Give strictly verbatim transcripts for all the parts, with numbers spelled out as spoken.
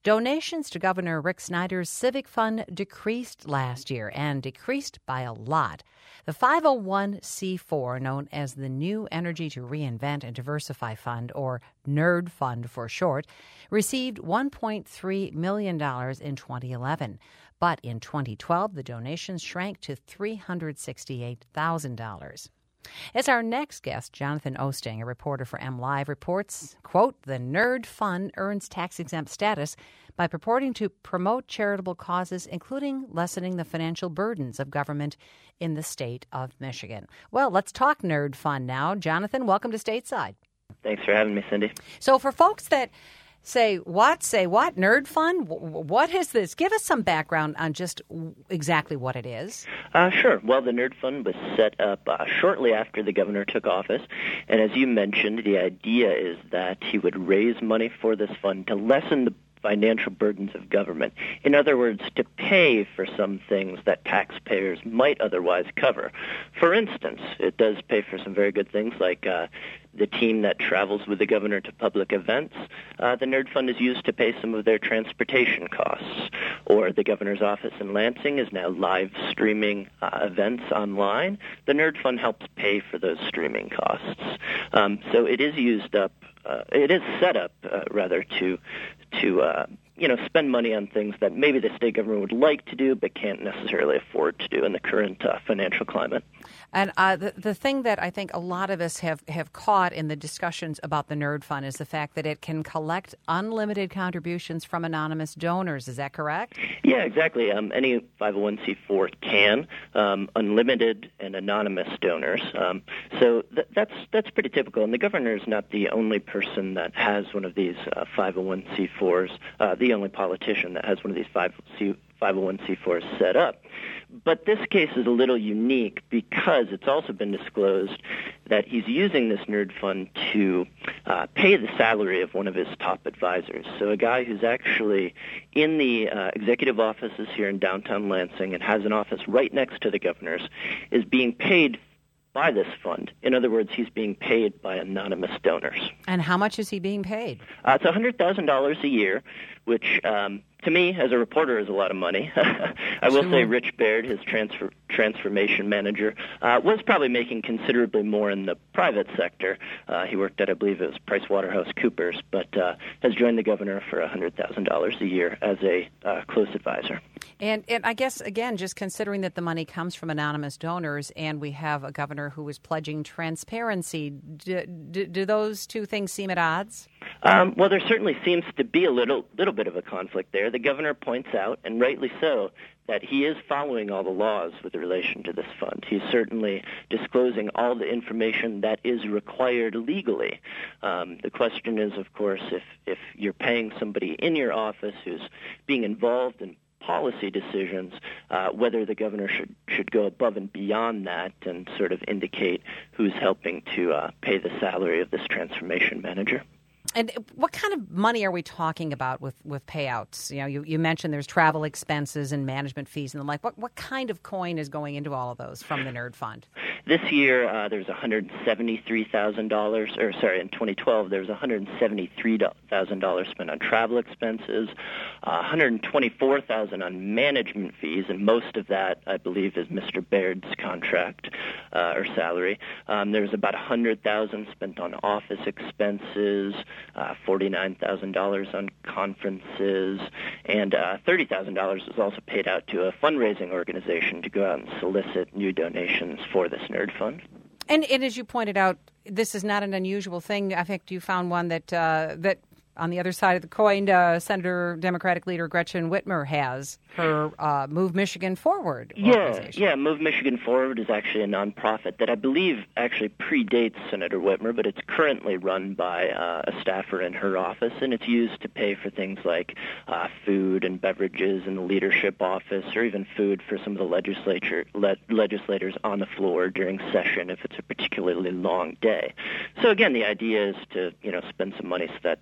Donations to Governor Rick Snyder's Civic Fund decreased last year and decreased by a lot. The five oh one c four, known as the New Energy to Reinvent and Diversify Fund, or NERD Fund for short, received one point three million dollars in twenty eleven. But in twenty twelve, the donations shrank to three hundred sixty-eight thousand dollars. As our next guest, Jonathan Osting, a reporter for MLive, reports, quote, the NERD Fund earns tax-exempt status by purporting to promote charitable causes, including lessening the financial burdens of government in the state of Michigan. Well, let's talk NERD Fund now. Jonathan, welcome to Stateside. Thanks for having me, Cindy. So for folks that say, what, say what, NERD Fund? What is this? Give us some background on just exactly what it is. Uh, sure. Well, the NERD Fund was set up uh, shortly after the governor took office. And as you mentioned, the idea is that he would raise money for this fund to lessen the financial burdens of government. In other words, to pay for some things that taxpayers might otherwise cover. For instance, it does pay for some very good things like uh, the team that travels with the governor to public events. Uh, the NERD Fund is used to pay some of their transportation costs. Or the governor's office in Lansing is now live streaming uh, events online. The NERD Fund helps pay for those streaming costs. Um, so it is used up, uh, it is set up, uh, rather, to to uh, you know, spend money on things that maybe the state government would like to do but can't necessarily afford to do in the current uh, financial climate. And uh, the, the thing that I think a lot of us have, have caught in the discussions about the NERD Fund is the fact that it can collect unlimited contributions from anonymous donors. Is that correct? Yeah, exactly. Um, any five oh one c four can, um, unlimited and anonymous donors. Um, so th- that's that's pretty typical. And the governor is not the only person that has one of these uh, five oh one c fours, uh, the only politician that has one of these five oh one c fours set up. But this case is a little unique because it's also been disclosed that he's using this NERD Fund to uh, pay the salary of one of his top advisors. So a guy who's actually in the uh, executive offices here in downtown Lansing and has an office right next to the governor's is being paid by this fund. In other words, he's being paid by anonymous donors. And how much is he being paid? Uh, it's one hundred thousand dollars a year, which um, to me, as a reporter, is a lot of money. I will sure. say Rich Baird, his transfer, transformation manager, uh, was probably making considerably more in the private sector. Uh, he worked at, I believe it was PricewaterhouseCoopers, but uh, has joined the governor for one hundred thousand dollars a year as a uh, close advisor. And, and I guess, again, just considering that the money comes from anonymous donors and we have a governor who is pledging transparency, do, do, do those two things seem at odds? Um, well, there certainly seems to be a little little bit of a conflict there. The governor points out, and rightly so, that he is following all the laws with relation to this fund. He's certainly disclosing all the information that is required legally. Um, the question is, of course, if, if you're paying somebody in your office who's being involved in policy decisions, uh, whether the governor should, should go above and beyond that and sort of indicate who's helping to uh, pay the salary of this transformation manager. And what kind of money are we talking about with, with payouts? You know, you, you mentioned there's travel expenses and management fees and the like. What what kind of coin is going into all of those from the NERD Fund? This year, uh, there's one hundred seventy-three thousand dollars, or sorry, in twenty twelve, there was one hundred seventy-three thousand dollars spent on travel expenses, uh, one hundred twenty-four thousand dollars on management fees, and most of that, I believe, is Mister Baird's contract uh, or salary. Um, there's about one hundred thousand dollars spent on office expenses, uh, forty-nine thousand dollars on conferences, and uh, thirty thousand dollars was also paid out to a fundraising organization to go out and solicit new donations for this NERD Fund. And, and as you pointed out, this is not an unusual thing. I think you found one that uh, that on the other side of the coin, uh, Senator Democratic leader Gretchen Whitmer has her uh, Move Michigan Forward organization. Yeah, yeah, Move Michigan Forward is actually a nonprofit that I believe actually predates Senator Whitmer, but it's currently run by uh, a staffer in her office, and it's used to pay for things like uh, food and beverages in the leadership office, or even food for some of the legislature le- legislators on the floor during session if it's a particularly long day. So again, the idea is to you know spend some money so that taxpayers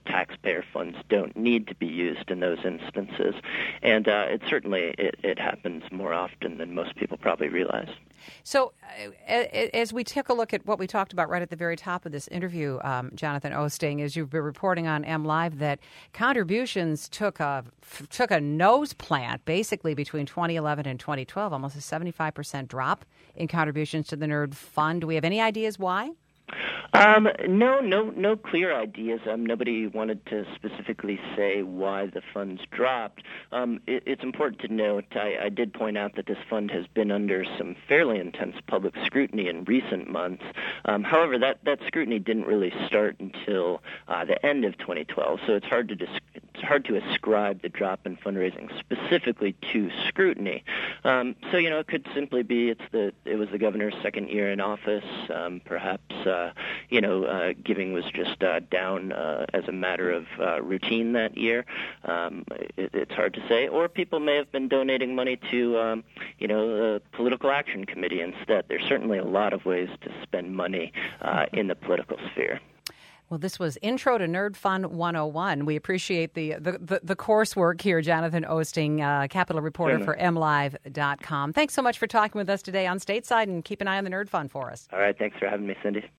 taxpayer funds don't need to be used in those instances. And uh, it certainly it, it happens more often than most people probably realize. So uh, as we take a look at what we talked about right at the very top of this interview, um, Jonathan Osting, as you've been reporting on M Live, that contributions took a took a nose plant basically between twenty eleven and twenty twelve, almost a seventy-five percent drop in contributions to the Nerd Fund. Do we have any ideas why? Um, no, no, no clear ideas. Um, nobody wanted to specifically say why the funds dropped. Um, it, it's important to note, I, I did point out that this fund has been under some fairly intense public scrutiny in recent months. Um, however, that, that scrutiny didn't really start until uh, the end of twenty twelve, so it's hard to dis- it's hard to ascribe the drop in fundraising specifically to scrutiny. Um, so, you know, it could simply be it's the it was the governor's second year in office, um, perhaps. Uh, You know, uh, giving was just uh, down uh, as a matter of uh, routine that year. Um, it, it's hard to say. Or people may have been donating money to, um, you know, the Political Action Committee instead. There's certainly a lot of ways to spend money uh, in the political sphere. Well, this was Intro to Nerd Fund one oh one. We appreciate the the, the, the coursework here, Jonathan Osting, uh, Capitol reporter Certainly. for M Live dot com. Thanks so much for talking with us today on Stateside, and keep an eye on the Nerd Fund for us. All right. Thanks for having me, Cindy.